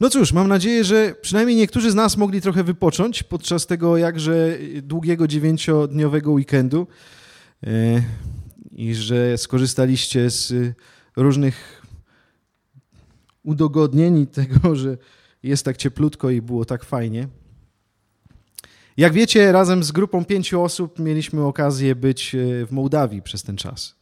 No cóż, mam nadzieję, że przynajmniej niektórzy z nas mogli trochę wypocząć podczas tego jakże długiego 9-dniowego weekendu i że skorzystaliście z różnych udogodnień i tego, że jest tak cieplutko i było tak fajnie. Jak wiecie, razem z grupą 5 osób mieliśmy okazję być w Mołdawii przez ten czas.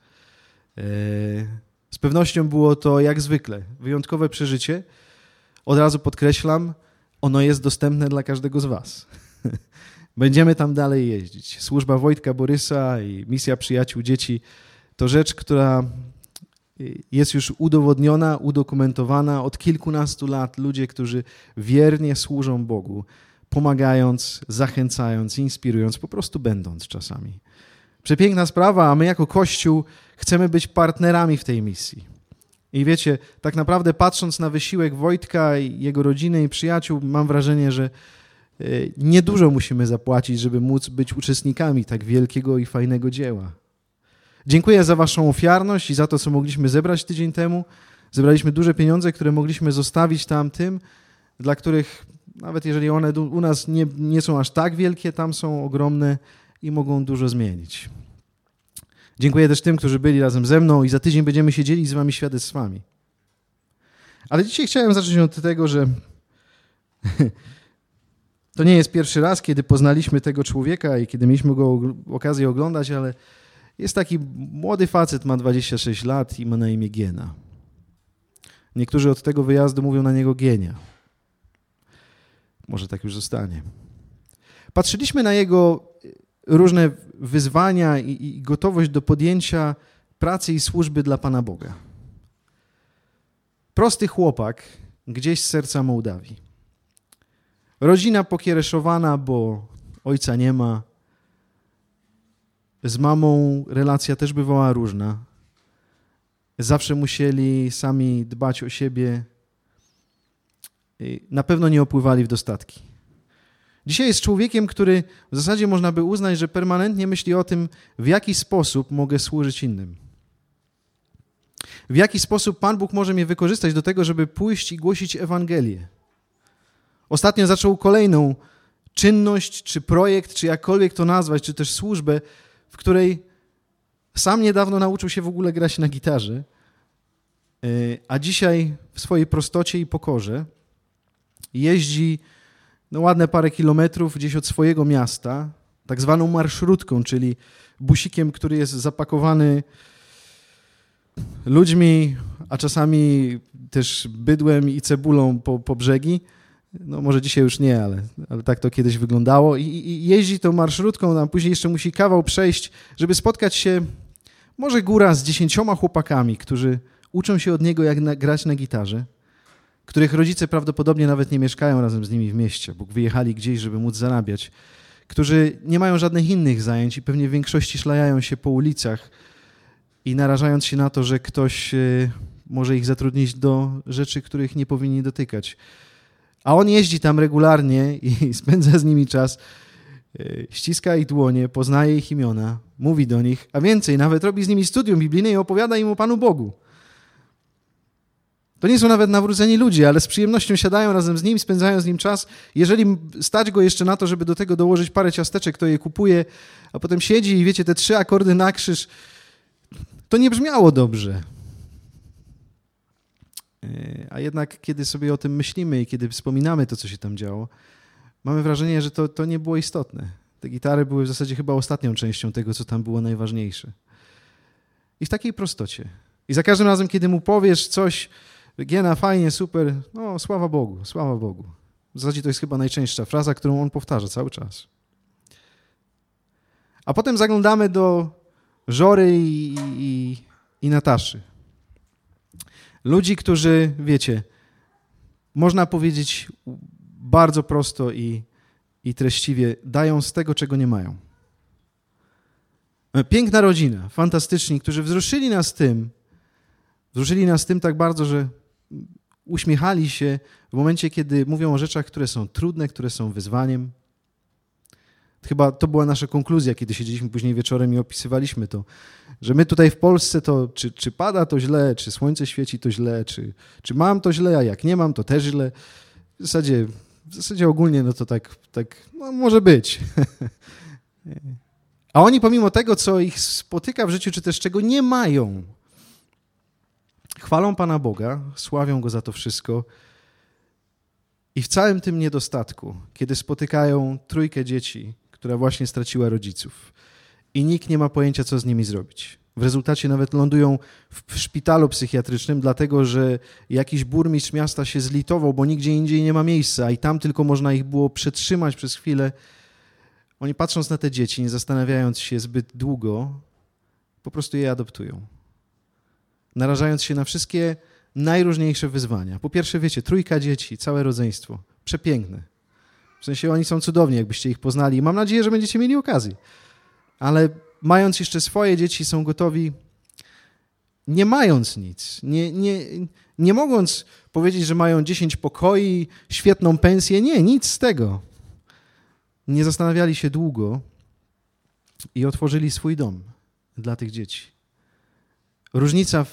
Z pewnością było to jak zwykle wyjątkowe przeżycie. Od razu podkreślam, ono jest dostępne dla każdego z was. Będziemy tam dalej jeździć. Służba Wojtka Borysa i misja Przyjaciół Dzieci to rzecz, która jest już udowodniona, udokumentowana od kilkunastu lat. Ludzie, którzy wiernie służą Bogu, pomagając, zachęcając, inspirując, po prostu będąc czasami. Przepiękna sprawa, a my jako Kościół chcemy być partnerami w tej misji. I wiecie, tak naprawdę patrząc na wysiłek Wojtka i jego rodziny i przyjaciół, mam wrażenie, że niedużo musimy zapłacić, żeby móc być uczestnikami tak wielkiego i fajnego dzieła. Dziękuję za waszą ofiarność i za to, co mogliśmy zebrać tydzień temu. Zebraliśmy duże pieniądze, które mogliśmy zostawić tam tym, dla których nawet jeżeli one u nas nie są aż tak wielkie, tam są ogromne i mogą dużo zmienić. Dziękuję też tym, którzy byli razem ze mną i za tydzień będziemy się dzielić z wami świadectwami. Ale dzisiaj chciałem zacząć od tego, że to nie jest pierwszy raz, kiedy poznaliśmy tego człowieka i kiedy mieliśmy go okazję oglądać, ale jest taki młody facet, ma 26 lat i ma na imię Giena. Niektórzy od tego wyjazdu mówią na niego Gienia. Może tak już zostanie. Patrzyliśmy na jego różne wyzwania i gotowość do podjęcia pracy i służby dla Pana Boga. Prosty chłopak gdzieś z serca Mołdawii. Rodzina pokiereszowana, bo ojca nie ma. Z mamą relacja też bywała różna. Zawsze musieli sami dbać o siebie. Na pewno nie opływali w dostatki. Dzisiaj jest człowiekiem, który w zasadzie można by uznać, że permanentnie myśli o tym, w jaki sposób mogę służyć innym. W jaki sposób Pan Bóg może mnie wykorzystać do tego, żeby pójść i głosić Ewangelię. Ostatnio zaczął kolejną czynność, czy projekt, czy jakkolwiek to nazwać, czy też służbę, w której sam niedawno nauczył się w ogóle grać na gitarze, a dzisiaj w swojej prostocie i pokorze jeździ ładne parę kilometrów gdzieś od swojego miasta, tak zwaną marszrutką, czyli busikiem, który jest zapakowany ludźmi, a czasami też bydłem i cebulą po brzegi. No może dzisiaj już nie, ale tak to kiedyś wyglądało. I jeździ tą marszrutką, a później jeszcze musi kawał przejść, żeby spotkać się może góra z 10 chłopakami, którzy uczą się od niego, jak grać na gitarze, których rodzice prawdopodobnie nawet nie mieszkają razem z nimi w mieście, bo wyjechali gdzieś, żeby móc zarabiać, którzy nie mają żadnych innych zajęć i pewnie w większości szlajają się po ulicach i narażając się na to, że ktoś może ich zatrudnić do rzeczy, których nie powinni dotykać. A on jeździ tam regularnie i spędza z nimi czas, ściska ich dłonie, poznaje ich imiona, mówi do nich, a więcej, nawet robi z nimi studium biblijne i opowiada im o Panu Bogu. To nie są nawet nawróceni ludzie, ale z przyjemnością siadają razem z nim, spędzają z nim czas. Jeżeli stać go jeszcze na to, żeby do tego dołożyć parę ciasteczek, to je kupuje, a potem siedzi i wiecie, te 3 akordy na krzyż, to nie brzmiało dobrze. A jednak kiedy sobie o tym myślimy i kiedy wspominamy to, co się tam działo, mamy wrażenie, że to nie było istotne. Te gitary były w zasadzie chyba ostatnią częścią tego, co tam było najważniejsze. I w takiej prostocie. I za każdym razem, kiedy mu powiesz coś, Giena, fajnie, super, no sława Bogu, sława Bogu. W zasadzie to jest chyba najczęstsza fraza, którą on powtarza cały czas. A potem zaglądamy do Żory i Nataszy. Ludzi, którzy, wiecie, można powiedzieć bardzo prosto i treściwie, dają z tego, czego nie mają. Piękna rodzina, fantastyczni, którzy wzruszyli nas tym tak bardzo, że uśmiechali się w momencie, kiedy mówią o rzeczach, które są trudne, które są wyzwaniem. Chyba to była nasza konkluzja, kiedy siedzieliśmy później wieczorem i opisywaliśmy to, że my tutaj w Polsce to czy pada to źle, czy słońce świeci to źle, czy mam to źle, a jak nie mam to też źle. w zasadzie ogólnie no to tak no może być. A oni pomimo tego, co ich spotyka w życiu, czy też czego nie mają, chwalą Pana Boga, sławią Go za to wszystko i w całym tym niedostatku, kiedy spotykają trójkę dzieci, która właśnie straciła rodziców i nikt nie ma pojęcia, co z nimi zrobić. W rezultacie nawet lądują w szpitalu psychiatrycznym, dlatego że jakiś burmistrz miasta się zlitował, bo nigdzie indziej nie ma miejsca i tam tylko można ich było przetrzymać przez chwilę. Oni patrząc na te dzieci, nie zastanawiając się zbyt długo, po prostu je adoptują. Narażając się na wszystkie najróżniejsze wyzwania. Po pierwsze, wiecie, trójka dzieci, całe rodzeństwo. Przepiękne. W sensie oni są cudowni, jakbyście ich poznali. Mam nadzieję, że będziecie mieli okazję. Ale mając jeszcze swoje dzieci, są gotowi, nie mając nic, nie mogąc powiedzieć, że mają 10 pokoi, świetną pensję. Nie, nic z tego. Nie zastanawiali się długo i otworzyli swój dom dla tych dzieci. Różnica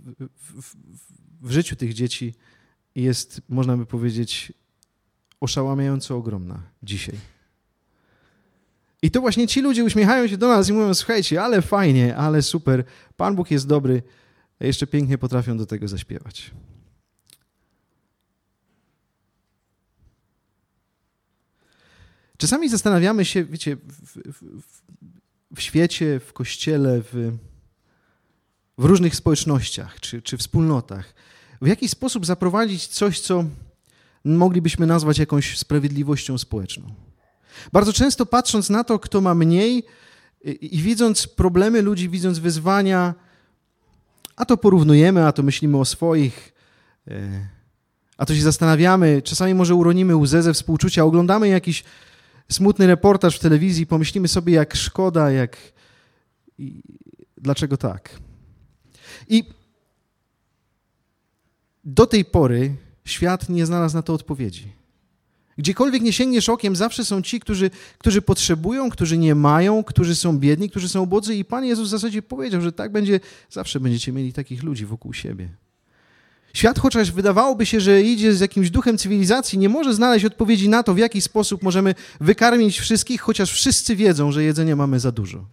w życiu tych dzieci jest, można by powiedzieć, oszałamiająco ogromna dzisiaj. I to właśnie ci ludzie uśmiechają się do nas i mówią, słuchajcie, ale fajnie, ale super, Pan Bóg jest dobry, a jeszcze pięknie potrafią do tego zaśpiewać. Czasami zastanawiamy się, wiecie, w świecie, w kościele, w różnych społecznościach czy wspólnotach, w jaki sposób zaprowadzić coś, co moglibyśmy nazwać jakąś sprawiedliwością społeczną. Bardzo często patrząc na to, kto ma mniej i widząc problemy ludzi, widząc wyzwania, a to porównujemy, a to myślimy o swoich, a to się zastanawiamy, czasami może uronimy łzę ze współczucia, oglądamy jakiś smutny reportaż w telewizji, pomyślimy sobie, jak szkoda, dlaczego tak. I do tej pory świat nie znalazł na to odpowiedzi. Gdziekolwiek nie sięgniesz okiem, zawsze są ci, którzy potrzebują, którzy nie mają, którzy są biedni, którzy są ubodzy i Pan Jezus w zasadzie powiedział, że tak będzie, zawsze będziecie mieli takich ludzi wokół siebie. Świat, chociaż wydawałoby się, że idzie z jakimś duchem cywilizacji, nie może znaleźć odpowiedzi na to, w jaki sposób możemy wykarmić wszystkich, chociaż wszyscy wiedzą, że jedzenia mamy za dużo.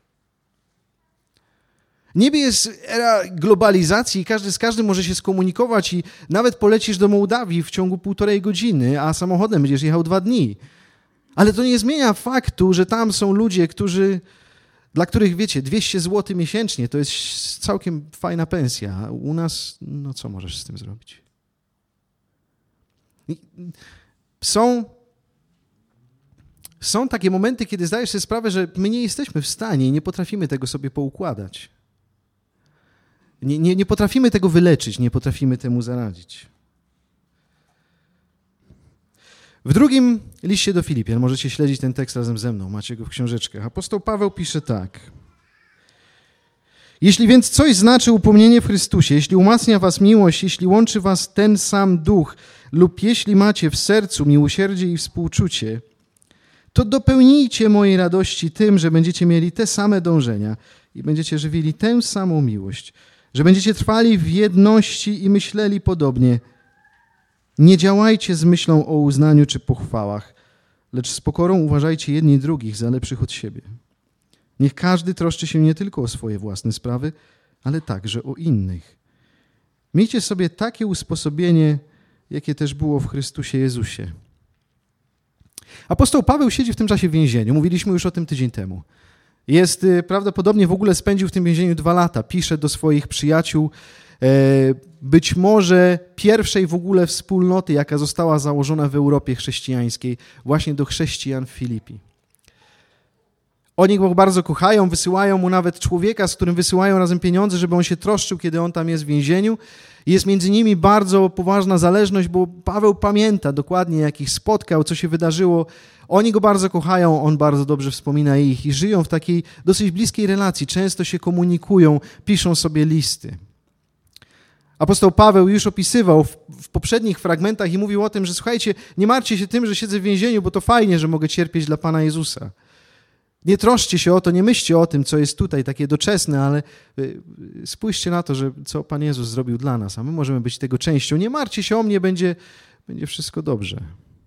Niebie jest era globalizacji, każdy z każdym może się skomunikować i nawet polecisz do Mołdawii w ciągu 1,5 godziny, a samochodem będziesz jechał 2 dni. Ale to nie zmienia faktu, że tam są ludzie, dla których, wiecie, 200 zł miesięcznie to jest całkiem fajna pensja, a u nas, no co możesz z tym zrobić? Są takie momenty, kiedy zdajesz sobie sprawę, że my nie jesteśmy w stanie i nie potrafimy tego sobie poukładać. Nie potrafimy tego wyleczyć, nie potrafimy temu zaradzić. W drugim liście do Filipian, możecie śledzić ten tekst razem ze mną, macie go w książeczkach. Apostoł Paweł pisze tak. Jeśli więc coś znaczy upomnienie w Chrystusie, jeśli umacnia was miłość, jeśli łączy was ten sam duch lub jeśli macie w sercu miłosierdzie i współczucie, to dopełnijcie mojej radości tym, że będziecie mieli te same dążenia i będziecie żywili tę samą miłość, że będziecie trwali w jedności i myśleli podobnie. Nie działajcie z myślą o uznaniu czy pochwałach, lecz z pokorą uważajcie jedni drugich za lepszych od siebie. Niech każdy troszczy się nie tylko o swoje własne sprawy, ale także o innych. Miejcie sobie takie usposobienie, jakie też było w Chrystusie Jezusie. Apostoł Paweł siedzi w tym czasie w więzieniu. Mówiliśmy już o tym tydzień temu. Prawdopodobnie w ogóle spędził w tym więzieniu 2 lata. Pisze do swoich przyjaciół, być może pierwszej w ogóle wspólnoty, jaka została założona w Europie chrześcijańskiej, właśnie do chrześcijan w Filipii. Oni go bardzo kochają, wysyłają mu nawet człowieka, z którym wysyłają razem pieniądze, żeby on się troszczył, kiedy on tam jest w więzieniu. Jest między nimi bardzo poważna zależność, bo Paweł pamięta dokładnie, jak ich spotkał, co się wydarzyło. Oni go bardzo kochają, on bardzo dobrze wspomina ich i żyją w takiej dosyć bliskiej relacji. Często się komunikują, piszą sobie listy. Apostoł Paweł już opisywał w poprzednich fragmentach i mówił o tym, że słuchajcie, nie martwcie się tym, że siedzę w więzieniu, bo to fajnie, że mogę cierpieć dla Pana Jezusa. Nie troszczcie się o to, nie myślcie o tym, co jest tutaj takie doczesne, ale spójrzcie na to, co Pan Jezus zrobił dla nas, a my możemy być tego częścią. Nie martwcie się o mnie, będzie wszystko dobrze.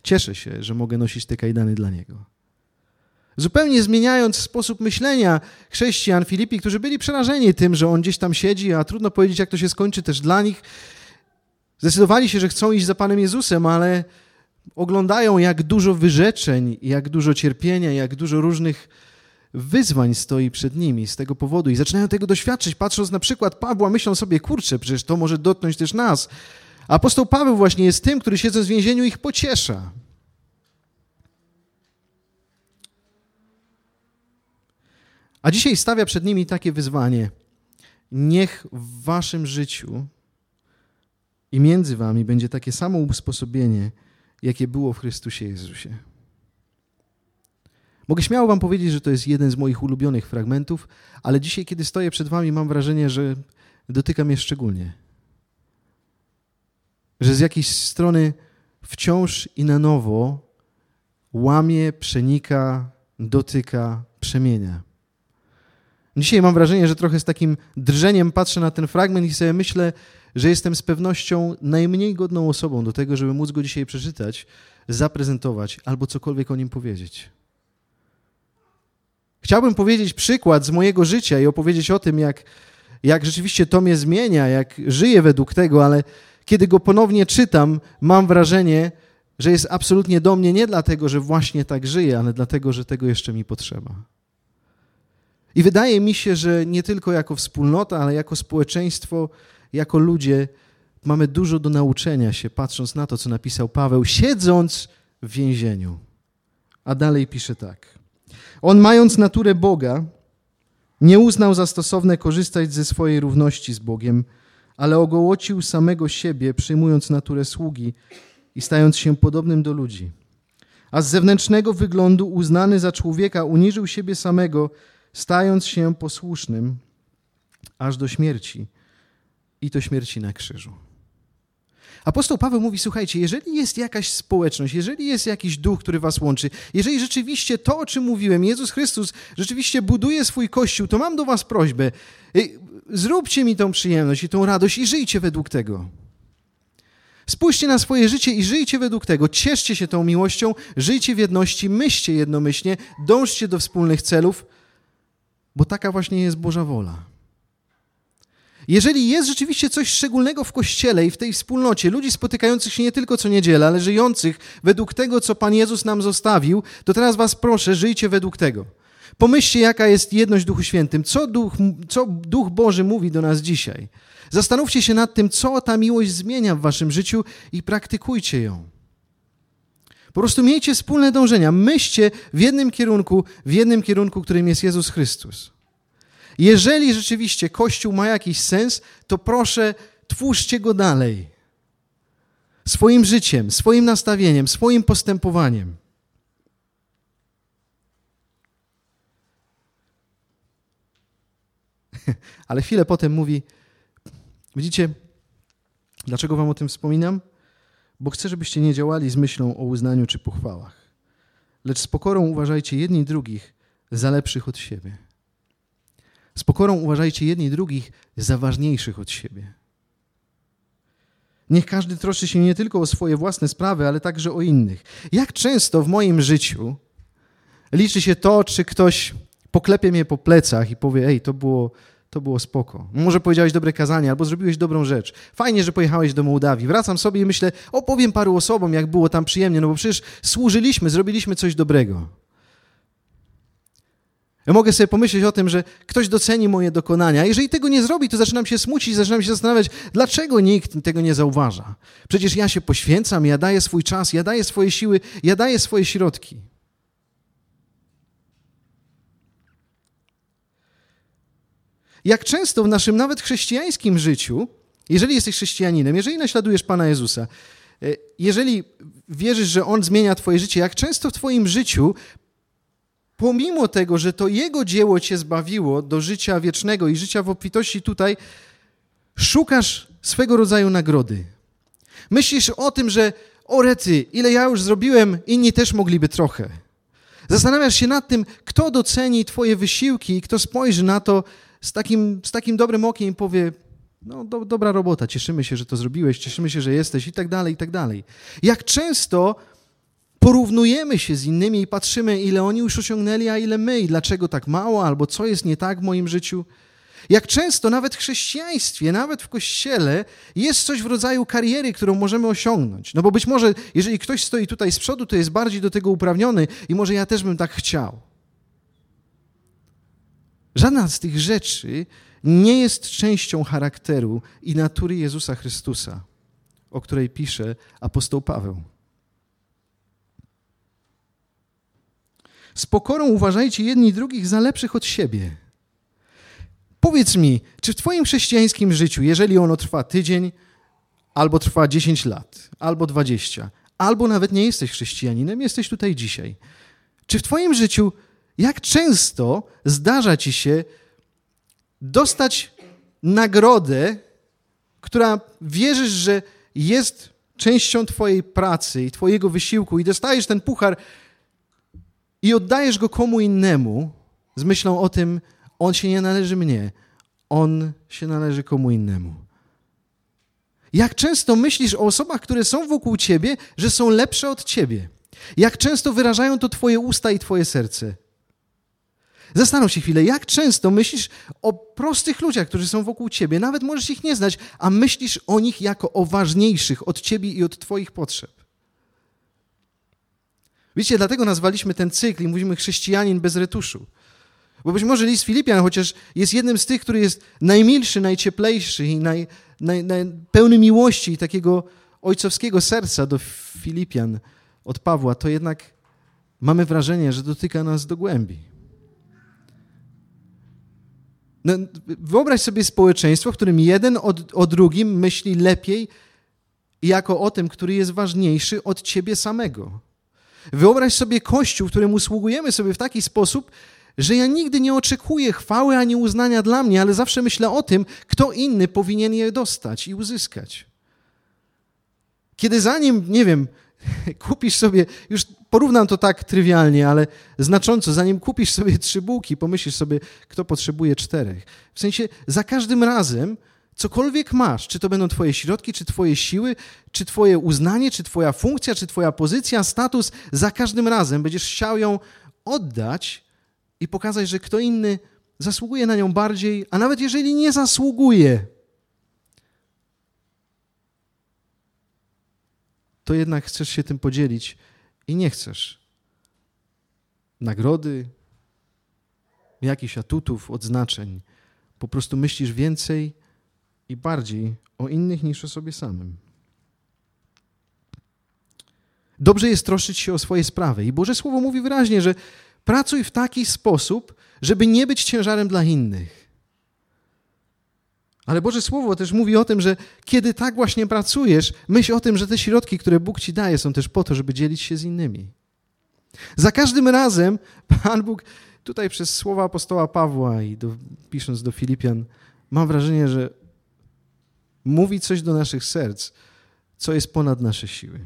Cieszę się, że mogę nosić te kajdany dla Niego. Zupełnie zmieniając sposób myślenia chrześcijan Filipi, którzy byli przerażeni tym, że on gdzieś tam siedzi, a trudno powiedzieć, jak to się skończy też dla nich, zdecydowali się, że chcą iść za Panem Jezusem, ale oglądają, jak dużo wyrzeczeń, jak dużo cierpienia, jak dużo różnych wyzwań stoi przed nimi z tego powodu i zaczynają tego doświadczyć, patrząc na przykład Pawła, myślą sobie, kurczę, przecież to może dotknąć też nas. A apostoł Paweł właśnie jest tym, który siedząc w więzieniu ich pociesza. A dzisiaj stawia przed nimi takie wyzwanie. Niech w waszym życiu i między wami będzie takie samo usposobienie, jakie było w Chrystusie Jezusie. Mogę śmiało wam powiedzieć, że to jest jeden z moich ulubionych fragmentów, ale dzisiaj, kiedy stoję przed wami, mam wrażenie, że dotyka mnie szczególnie. Że z jakiejś strony wciąż i na nowo łamie, przenika, dotyka, przemienia. Dzisiaj mam wrażenie, że trochę z takim drżeniem patrzę na ten fragment i sobie myślę, że jestem z pewnością najmniej godną osobą do tego, żeby móc go dzisiaj przeczytać, zaprezentować albo cokolwiek o nim powiedzieć. Chciałbym powiedzieć przykład z mojego życia i opowiedzieć o tym, jak rzeczywiście to mnie zmienia, jak żyję według tego, ale kiedy go ponownie czytam, mam wrażenie, że jest absolutnie do mnie nie dlatego, że właśnie tak żyję, ale dlatego, że tego jeszcze mi potrzeba. I wydaje mi się, że nie tylko jako wspólnota, ale jako społeczeństwo, jako ludzie mamy dużo do nauczenia się, patrząc na to, co napisał Paweł, siedząc w więzieniu. A dalej pisze tak. On, mając naturę Boga, nie uznał za stosowne korzystać ze swojej równości z Bogiem, ale ogołocił samego siebie, przyjmując naturę sługi i stając się podobnym do ludzi. A z zewnętrznego wyglądu uznany za człowieka uniżył siebie samego, stając się posłusznym aż do śmierci i to śmierci na krzyżu. Apostoł Paweł mówi, słuchajcie, jeżeli jest jakaś społeczność, jeżeli jest jakiś duch, który was łączy, jeżeli rzeczywiście to, o czym mówiłem, Jezus Chrystus rzeczywiście buduje swój Kościół, to mam do was prośbę, zróbcie mi tą przyjemność i tą radość i żyjcie według tego. Spójrzcie na swoje życie i żyjcie według tego. Cieszcie się tą miłością, żyjcie w jedności, myślcie jednomyślnie, dążcie do wspólnych celów, bo taka właśnie jest Boża wola. Jeżeli jest rzeczywiście coś szczególnego w Kościele i w tej wspólnocie, ludzi spotykających się nie tylko co niedzielę, ale żyjących według tego, co Pan Jezus nam zostawił, to teraz was proszę, żyjcie według tego. Pomyślcie, jaka jest jedność w Duchu Świętym, co Duch Boży mówi do nas dzisiaj. Zastanówcie się nad tym, co ta miłość zmienia w waszym życiu i praktykujcie ją. Po prostu miejcie wspólne dążenia, myślcie w jednym kierunku, którym jest Jezus Chrystus. Jeżeli rzeczywiście Kościół ma jakiś sens, to proszę, twórzcie go dalej. Swoim życiem, swoim nastawieniem, swoim postępowaniem. Ale chwilę potem mówi, widzicie, dlaczego wam o tym wspominam? Bo chcę, żebyście nie działali z myślą o uznaniu czy pochwałach, lecz z pokorą uważajcie jedni drugich za lepszych od siebie. Z pokorą uważajcie jedni drugich za ważniejszych od siebie. Niech każdy troszczy się nie tylko o swoje własne sprawy, ale także o innych. Jak często w moim życiu liczy się to, czy ktoś poklepie mnie po plecach i powie, ej, to było spoko. Może powiedziałeś dobre kazanie, albo zrobiłeś dobrą rzecz. Fajnie, że pojechałeś do Mołdawii. Wracam sobie i myślę, opowiem paru osobom, jak było tam przyjemnie, no bo przecież służyliśmy, zrobiliśmy coś dobrego. Ja mogę sobie pomyśleć o tym, że ktoś doceni moje dokonania. A jeżeli tego nie zrobi, to zaczynam się smucić, zaczynam się zastanawiać, dlaczego nikt tego nie zauważa. Przecież ja się poświęcam, ja daję swój czas, ja daję swoje siły, ja daję swoje środki. Jak często w naszym nawet chrześcijańskim życiu, jeżeli jesteś chrześcijaninem, jeżeli naśladujesz Pana Jezusa, jeżeli wierzysz, że On zmienia twoje życie, jak często w twoim życiu, pomimo tego, że to Jego dzieło cię zbawiło do życia wiecznego i życia w obfitości tutaj, szukasz swego rodzaju nagrody. Myślisz o tym, że o rety, ile ja już zrobiłem, inni też mogliby trochę. Zastanawiasz się nad tym, kto doceni twoje wysiłki i kto spojrzy na to z takim dobrym okiem i powie, no dobra robota, cieszymy się, że to zrobiłeś, cieszymy się, że jesteś i tak dalej, i tak dalej. Jak często Porównujemy się z innymi i patrzymy, ile oni już osiągnęli, a ile my i dlaczego tak mało, albo co jest nie tak w moim życiu. Jak często nawet w chrześcijaństwie, nawet w Kościele jest coś w rodzaju kariery, którą możemy osiągnąć. No bo być może, jeżeli ktoś stoi tutaj z przodu, to jest bardziej do tego uprawniony i może ja też bym tak chciał. Żadna z tych rzeczy nie jest częścią charakteru i natury Jezusa Chrystusa, o której pisze apostoł Paweł. Z pokorą uważajcie jedni drugich za lepszych od siebie. Powiedz mi, czy w twoim chrześcijańskim życiu, jeżeli ono trwa tydzień, albo trwa 10 lat, albo 20, albo nawet nie jesteś chrześcijaninem, jesteś tutaj dzisiaj, czy w twoim życiu jak często zdarza ci się dostać nagrodę, która wierzysz, że jest częścią twojej pracy i twojego wysiłku i dostajesz ten puchar i oddajesz go komu innemu z myślą o tym, on się nie należy mnie, on się należy komu innemu. Jak często myślisz o osobach, które są wokół ciebie, że są lepsze od ciebie? Jak często wyrażają to twoje usta i twoje serce? Zastanów się chwilę, jak często myślisz o prostych ludziach, którzy są wokół ciebie, nawet możesz ich nie znać, a myślisz o nich jako o ważniejszych od ciebie i od twoich potrzeb. Wiecie, dlatego nazwaliśmy ten cykl i mówimy chrześcijanin bez retuszu. Bo być może list Filipian, chociaż jest jednym z tych, który jest najmilszy, najcieplejszy i pełny miłości i takiego ojcowskiego serca do Filipian od Pawła, to jednak mamy wrażenie, że dotyka nas do głębi. No, wyobraź sobie społeczeństwo, w którym jeden o drugim myśli lepiej jako o tym, który jest ważniejszy od ciebie samego. Wyobraź sobie Kościół, którym usługujemy sobie w taki sposób, że ja nigdy nie oczekuję chwały ani uznania dla mnie, ale zawsze myślę o tym, kto inny powinien je dostać i uzyskać. Kiedy zanim, nie wiem, kupisz sobie, już porównam to tak trywialnie, ale znacząco, zanim kupisz sobie 3 bułki, pomyślisz sobie, kto potrzebuje 4. W sensie za każdym razem, cokolwiek masz, czy to będą twoje środki, czy twoje siły, czy twoje uznanie, czy twoja funkcja, czy twoja pozycja, status, za każdym razem będziesz chciał ją oddać i pokazać, że kto inny zasługuje na nią bardziej, a nawet jeżeli nie zasługuje, to jednak chcesz się tym podzielić i nie chcesz nagrody, jakichś atutów, odznaczeń. Po prostu myślisz więcej i bardziej o innych niż o sobie samym. Dobrze jest troszczyć się o swoje sprawy i Boże Słowo mówi wyraźnie, że pracuj w taki sposób, żeby nie być ciężarem dla innych. Ale Boże Słowo też mówi o tym, że kiedy tak właśnie pracujesz, myśl o tym, że te środki, które Bóg ci daje, są też po to, żeby dzielić się z innymi. Za każdym razem Pan Bóg, tutaj przez słowa apostoła Pawła i pisząc do Filipian, mam wrażenie, że mówi coś do naszych serc, co jest ponad nasze siły.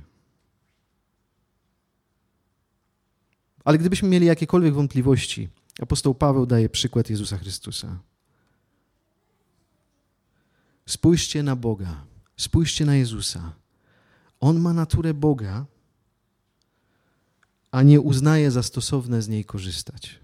Ale gdybyśmy mieli jakiekolwiek wątpliwości, apostoł Paweł daje przykład Jezusa Chrystusa. Spójrzcie na Boga, spójrzcie na Jezusa. On ma naturę Boga, a nie uznaje za stosowne z niej korzystać.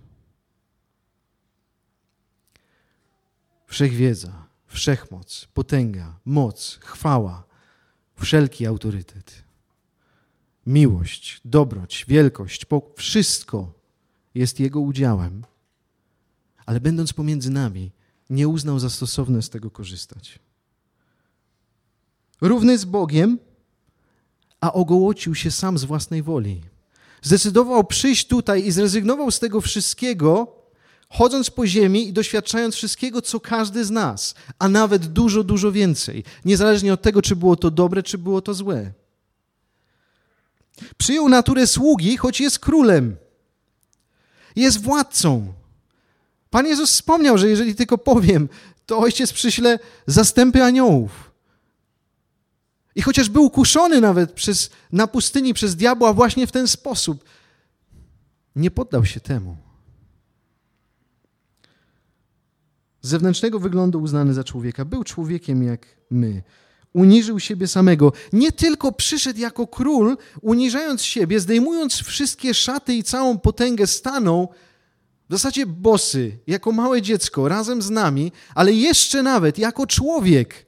Wszechwiedza, wszechmoc, potęga, moc, chwała, wszelki autorytet, miłość, dobroć, wielkość, wszystko jest Jego udziałem, ale będąc pomiędzy nami, nie uznał za stosowne z tego korzystać. Równy z Bogiem, a ogołocił się sam z własnej woli. Zdecydował przyjść tutaj i zrezygnował z tego wszystkiego, chodząc po ziemi i doświadczając wszystkiego, co każdy z nas, a nawet dużo, dużo więcej, niezależnie od tego, czy było to dobre, czy było to złe. Przyjął naturę sługi, choć jest królem. Jest władcą. Pan Jezus wspomniał, że jeżeli tylko powiem, to Ojciec przyśle zastępy aniołów. I chociaż był kuszony nawet na pustyni przez diabła właśnie w ten sposób, nie poddał się temu. Z zewnętrznego wyglądu uznany za człowieka. Był człowiekiem jak my. uniżył siebie samego. Nie tylko przyszedł jako król, uniżając siebie, zdejmując wszystkie szaty i całą potęgę, stanął w zasadzie bosy, jako małe dziecko, razem z nami, ale jeszcze nawet jako człowiek.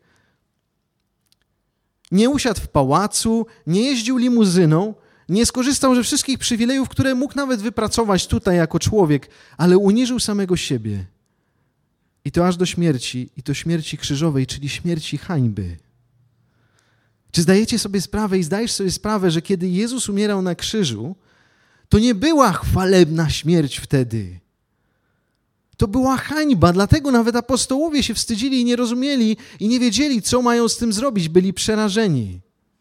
Nie usiadł w pałacu, nie jeździł limuzyną, nie skorzystał ze wszystkich przywilejów, które mógł nawet wypracować tutaj jako człowiek, ale uniżył samego siebie. I to aż do śmierci, i to śmierci krzyżowej, czyli śmierci hańby. Czy zdajecie sobie sprawę i zdajesz sobie sprawę, że kiedy Jezus umierał na krzyżu, to nie była chwalebna śmierć wtedy. To była hańba, dlatego nawet apostołowie się wstydzili i nie rozumieli i nie wiedzieli, co mają z tym zrobić, byli przerażeni.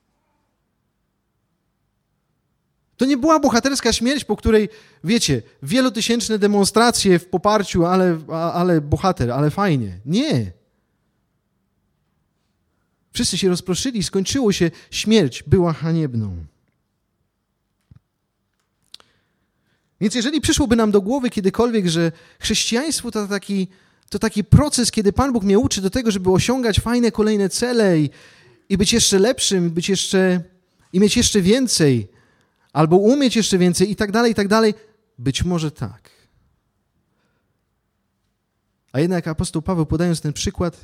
To nie była bohaterska śmierć, po której, wiecie, wielotysięczne demonstracje w poparciu, ale bohater, ale fajnie. Nie. Wszyscy się rozproszyli, skończyło się, śmierć była haniebną. Więc jeżeli przyszłoby nam do głowy kiedykolwiek, że chrześcijaństwo to taki proces, kiedy Pan Bóg mnie uczy do tego, żeby osiągać fajne kolejne cele i być jeszcze lepszym, i mieć jeszcze więcej, albo umieć jeszcze więcej i tak dalej, być może tak. A jednak apostoł Paweł, podając ten przykład,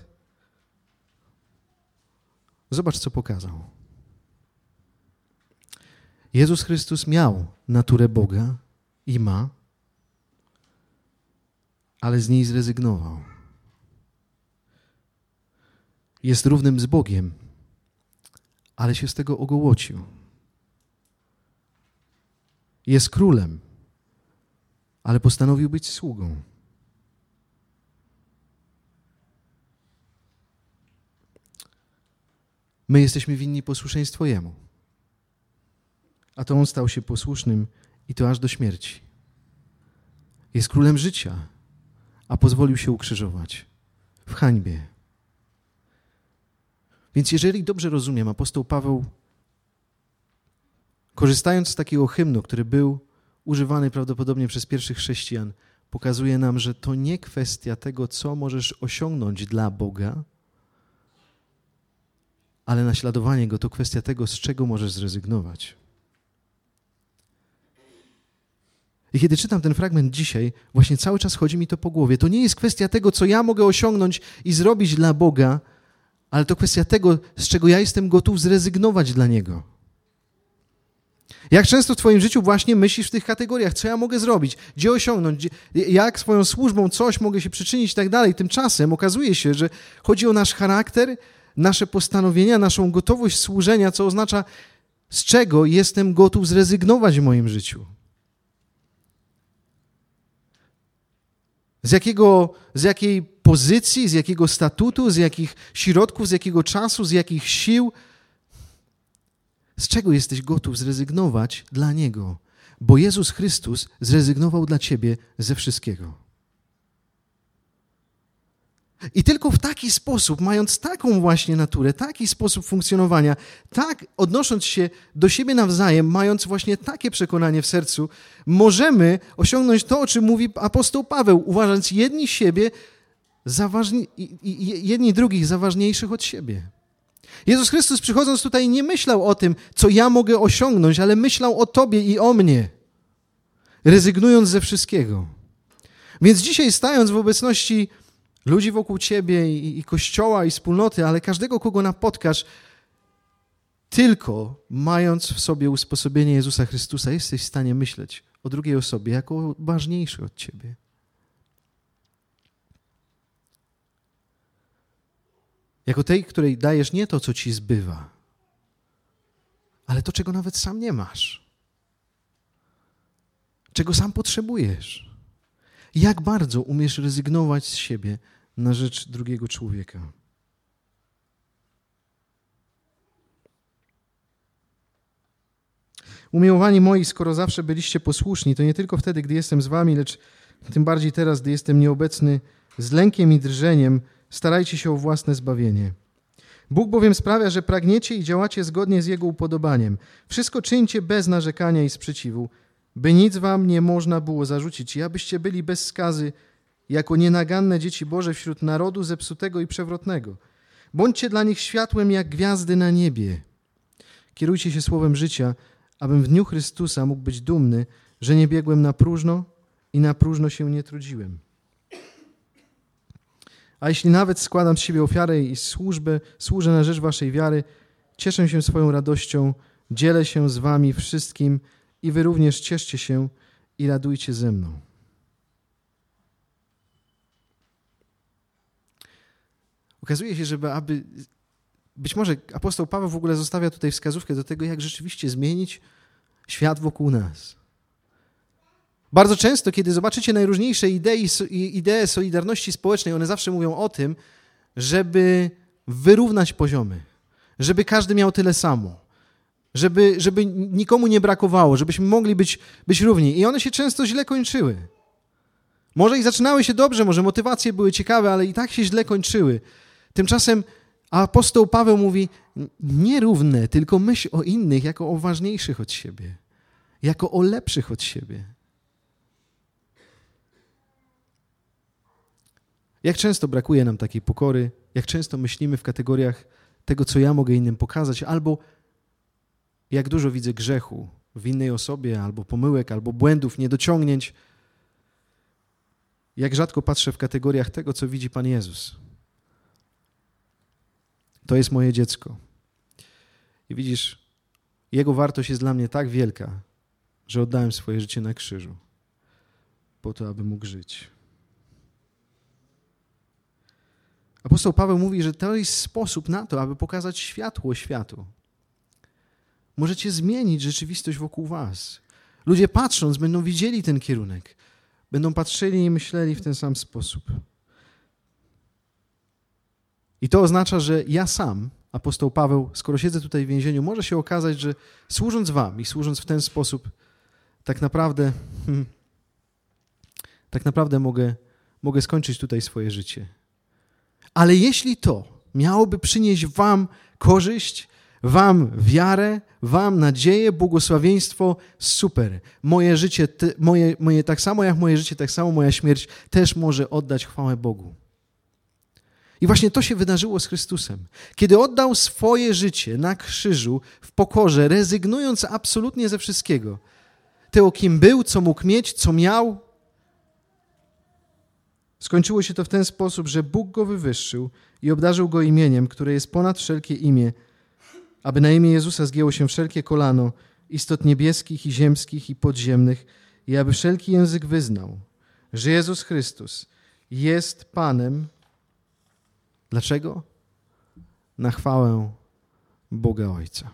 zobacz, co pokazał. Jezus Chrystus miał naturę Boga i ma, ale z niej zrezygnował. Jest równym z Bogiem, ale się z tego ogołocił. Jest królem, ale postanowił być sługą. My jesteśmy winni posłuszeństwo Jemu, a to On stał się posłusznym i to aż do śmierci. Jest królem życia, a pozwolił się ukrzyżować w hańbie. Więc jeżeli dobrze rozumiem, apostoł Paweł, korzystając z takiego hymnu, który był używany prawdopodobnie przez pierwszych chrześcijan, pokazuje nam, że to nie kwestia tego, co możesz osiągnąć dla Boga, ale naśladowanie Go to kwestia tego, z czego możesz zrezygnować. I kiedy czytam ten fragment dzisiaj, właśnie cały czas chodzi mi to po głowie. To nie jest kwestia tego, co ja mogę osiągnąć i zrobić dla Boga, ale to kwestia tego, z czego ja jestem gotów zrezygnować dla Niego. Jak często w twoim życiu właśnie myślisz w tych kategoriach, co ja mogę zrobić, gdzie osiągnąć, jak swoją służbą coś mogę się przyczynić i tak dalej. Tymczasem okazuje się, że chodzi o nasz charakter, nasze postanowienia, naszą gotowość służenia, co oznacza, z czego jestem gotów zrezygnować w moim życiu. Z jakiej pozycji, z jakiego statutu, z jakich środków, z jakiego czasu, z jakich sił, z czego jesteś gotów zrezygnować dla Niego? Bo Jezus Chrystus zrezygnował dla ciebie ze wszystkiego. I tylko w taki sposób, mając taką właśnie naturę, taki sposób funkcjonowania, tak odnosząc się do siebie nawzajem, mając właśnie takie przekonanie w sercu, możemy osiągnąć to, o czym mówi apostoł Paweł, uważając jedni drugich za ważniejszych od siebie. Jezus Chrystus, przychodząc tutaj, nie myślał o tym, co ja mogę osiągnąć, ale myślał o tobie i o mnie, rezygnując ze wszystkiego. Więc dzisiaj, stając w obecności ludzi wokół ciebie i Kościoła, i wspólnoty, ale każdego, kogo napotkasz, tylko mając w sobie usposobienie Jezusa Chrystusa, jesteś w stanie myśleć o drugiej osobie jako ważniejszy od ciebie. Jako tej, której dajesz nie to, co ci zbywa, ale to, czego nawet sam nie masz. Czego sam potrzebujesz. Jak bardzo umiesz rezygnować z siebie na rzecz drugiego człowieka. Umiłowani moi, skoro zawsze byliście posłuszni, to nie tylko wtedy, gdy jestem z wami, lecz tym bardziej teraz, gdy jestem nieobecny, z lękiem i drżeniem starajcie się o własne zbawienie. Bóg bowiem sprawia, że pragniecie i działacie zgodnie z Jego upodobaniem. Wszystko czyńcie bez narzekania i sprzeciwu, by nic wam nie można było zarzucić i abyście byli bez skazy, jako nienaganne dzieci Boże wśród narodu zepsutego i przewrotnego. Bądźcie dla nich światłem jak gwiazdy na niebie. Kierujcie się słowem życia, abym w dniu Chrystusa mógł być dumny, że nie biegłem na próżno i na próżno się nie trudziłem. A jeśli nawet składam z siebie ofiarę i służę na rzecz waszej wiary, cieszę się swoją radością, dzielę się z wami wszystkim i wy również cieszcie się i radujcie ze mną. Okazuje się, że być może apostoł Paweł w ogóle zostawia tutaj wskazówkę do tego, jak rzeczywiście zmienić świat wokół nas. Bardzo często, kiedy zobaczycie najróżniejsze idee solidarności społecznej, one zawsze mówią o tym, żeby wyrównać poziomy, żeby każdy miał tyle samo, żeby nikomu nie brakowało, żebyśmy mogli być równi. I one się często źle kończyły. Może i zaczynały się dobrze, może motywacje były ciekawe, ale i tak się źle kończyły. Tymczasem apostoł Paweł mówi, nie równe, tylko myśl o innych jako o ważniejszych od siebie, jako o lepszych od siebie. Jak często brakuje nam takiej pokory, jak często myślimy w kategoriach tego, co ja mogę innym pokazać, albo jak dużo widzę grzechu w innej osobie, albo pomyłek, albo błędów, niedociągnięć. Jak rzadko patrzę w kategoriach tego, co widzi Pan Jezus. To jest moje dziecko. I widzisz, jego wartość jest dla mnie tak wielka, że oddałem swoje życie na krzyżu po to, aby mógł żyć. Apostoł Paweł mówi, że to jest sposób na to, aby pokazać światło światu. Możecie zmienić rzeczywistość wokół was. Ludzie patrząc będą widzieli ten kierunek. Będą patrzyli i myśleli w ten sam sposób. I to oznacza, że ja sam, apostoł Paweł, skoro siedzę tutaj w więzieniu, może się okazać, że służąc wam i służąc w ten sposób, tak naprawdę mogę skończyć tutaj swoje życie. Ale jeśli to miałoby przynieść wam korzyść, wam wiarę, wam nadzieję, błogosławieństwo, super. Moje życie, tak samo jak moje życie, tak samo moja śmierć też może oddać chwałę Bogu. I właśnie to się wydarzyło z Chrystusem. Kiedy oddał swoje życie na krzyżu, w pokorze, rezygnując absolutnie ze wszystkiego. Tego, kim był, co mógł mieć, co miał. Skończyło się to w ten sposób, że Bóg go wywyższył i obdarzył go imieniem, które jest ponad wszelkie imię, aby na imię Jezusa zgięło się wszelkie kolano istot niebieskich i ziemskich i podziemnych i aby wszelki język wyznał, że Jezus Chrystus jest Panem. Dlaczego? Na chwałę Boga Ojca.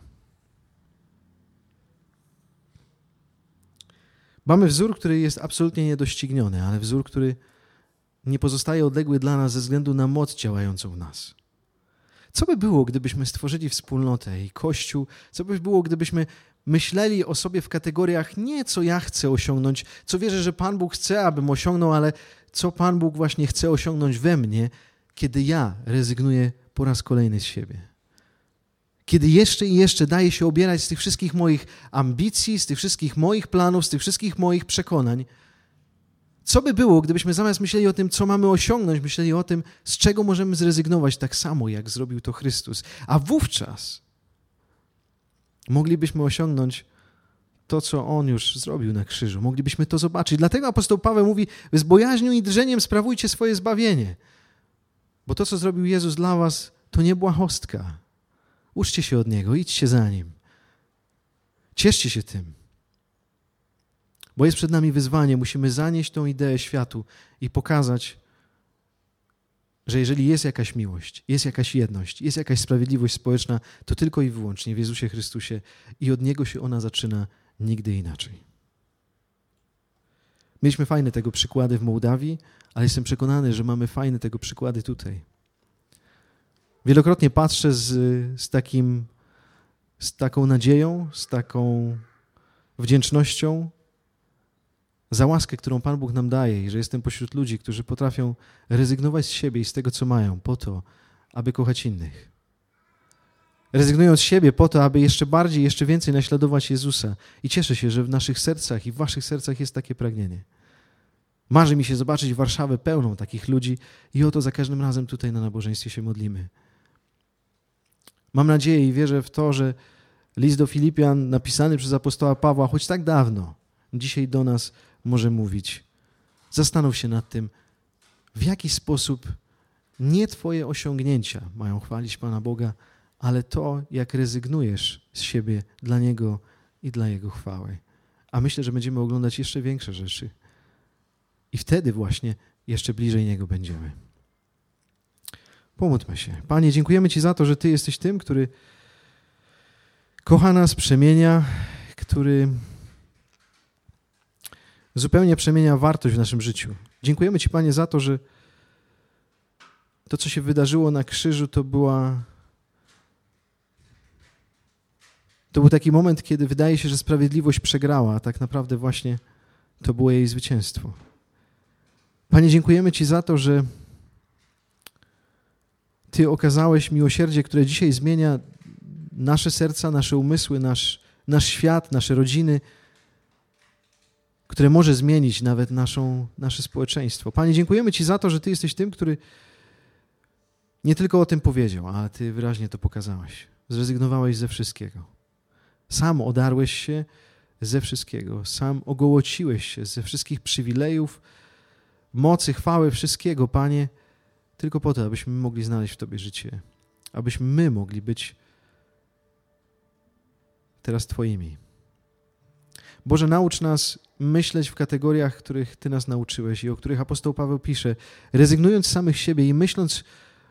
Mamy wzór, który jest absolutnie niedościgniony, ale wzór, który nie pozostaje odległy dla nas ze względu na moc działającą w nas. Co by było, gdybyśmy stworzyli wspólnotę i Kościół? Co by było, gdybyśmy myśleli o sobie w kategoriach nie co ja chcę osiągnąć, co wierzę, że Pan Bóg chce, abym osiągnął, ale co Pan Bóg właśnie chce osiągnąć we mnie, kiedy ja rezygnuję po raz kolejny z siebie. Kiedy jeszcze i jeszcze daję się obierać z tych wszystkich moich ambicji, z tych wszystkich moich planów, z tych wszystkich moich przekonań. Co by było, gdybyśmy zamiast myśleli o tym, co mamy osiągnąć, myśleli o tym, z czego możemy zrezygnować tak samo, jak zrobił to Chrystus. A wówczas moglibyśmy osiągnąć to, co On już zrobił na krzyżu. Moglibyśmy to zobaczyć. Dlatego apostoł Paweł mówi, z bojaźnią i drżeniem sprawujcie swoje zbawienie. Bo to, co zrobił Jezus dla was, to nie błahostka. Uczcie się od Niego, idźcie za Nim. Cieszcie się tym. Bo jest przed nami wyzwanie, musimy zanieść tą ideę światu i pokazać, że jeżeli jest jakaś miłość, jest jakaś jedność, jest jakaś sprawiedliwość społeczna, to tylko i wyłącznie w Jezusie Chrystusie i od Niego się ona zaczyna, nigdy inaczej. Mieliśmy fajne tego przykłady w Mołdawii, ale jestem przekonany, że mamy fajne tego przykłady tutaj. Wielokrotnie patrzę z taką nadzieją, z taką wdzięcznością za łaskę, którą Pan Bóg nam daje i że jestem pośród ludzi, którzy potrafią rezygnować z siebie i z tego, co mają, po to, aby kochać innych. Rezygnują z siebie po to, aby jeszcze bardziej, jeszcze więcej naśladować Jezusa. I cieszę się, że w naszych sercach i w waszych sercach jest takie pragnienie. Marzy mi się zobaczyć Warszawę pełną takich ludzi i o to za każdym razem tutaj na nabożeństwie się modlimy. Mam nadzieję i wierzę w to, że list do Filipian napisany przez apostoła Pawła, choć tak dawno, dzisiaj do nas może mówić. Zastanów się nad tym, w jaki sposób nie twoje osiągnięcia mają chwalić Pana Boga, ale to, jak rezygnujesz z siebie dla Niego i dla Jego chwały. A myślę, że będziemy oglądać jeszcze większe rzeczy. I wtedy właśnie jeszcze bliżej Niego będziemy. Pomódlmy się. Panie, dziękujemy Ci za to, że Ty jesteś tym, który kocha nas, przemienia, który zupełnie przemienia wartość w naszym życiu. Dziękujemy Ci, Panie, za to, że to, co się wydarzyło na krzyżu, to był taki moment, kiedy wydaje się, że sprawiedliwość przegrała, a tak naprawdę właśnie to było jej zwycięstwo. Panie, dziękujemy Ci za to, że Ty okazałeś miłosierdzie, które dzisiaj zmienia nasze serca, nasze umysły, nasz świat, nasze rodziny, które może zmienić nawet nasze społeczeństwo. Panie, dziękujemy Ci za to, że Ty jesteś tym, który nie tylko o tym powiedział, ale Ty wyraźnie to pokazałeś. Zrezygnowałeś ze wszystkiego. Sam odarłeś się ze wszystkiego. Sam ogołociłeś się ze wszystkich przywilejów, mocy, chwały, wszystkiego, Panie, tylko po to, abyśmy mogli znaleźć w Tobie życie. Abyśmy my mogli być teraz Twoimi. Boże, naucz nas myśleć w kategoriach, których Ty nas nauczyłeś i o których apostoł Paweł pisze, rezygnując z samych siebie i myśląc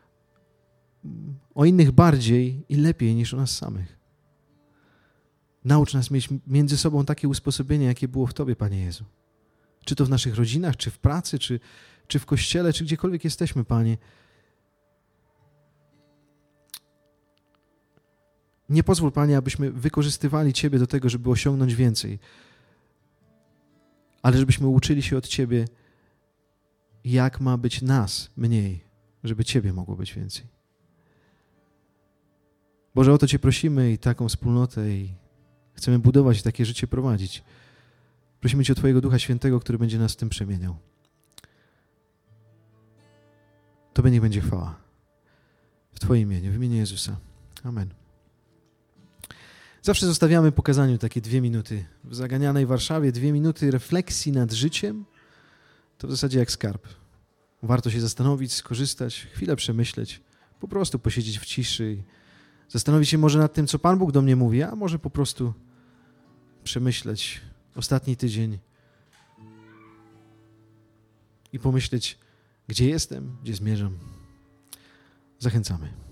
o innych bardziej i lepiej niż o nas samych. Naucz nas mieć między sobą takie usposobienie, jakie było w Tobie, Panie Jezu. Czy to w naszych rodzinach, czy w pracy, czy w kościele, czy gdziekolwiek jesteśmy, Panie. Nie pozwól, Panie, abyśmy wykorzystywali Ciebie do tego, żeby osiągnąć więcej, ale żebyśmy uczyli się od Ciebie, jak ma być nas mniej, żeby Ciebie mogło być więcej. Boże, o to Cię prosimy i taką wspólnotę i chcemy budować i takie życie prowadzić. Prosimy Cię o Twojego Ducha Świętego, który będzie nas w tym przemieniał. Tobie niech będzie chwała. W Twoim imieniu, w imieniu Jezusa. Amen. Zawsze zostawiamy po kazaniu takie 2 minuty w zaganianej Warszawie, 2 minuty refleksji nad życiem. To w zasadzie jak skarb. Warto się zastanowić, skorzystać, chwilę przemyśleć, po prostu posiedzieć w ciszy i zastanowić się może nad tym, co Pan Bóg do mnie mówi, a może po prostu przemyśleć ostatni tydzień i pomyśleć, gdzie jestem, gdzie zmierzam. Zachęcamy.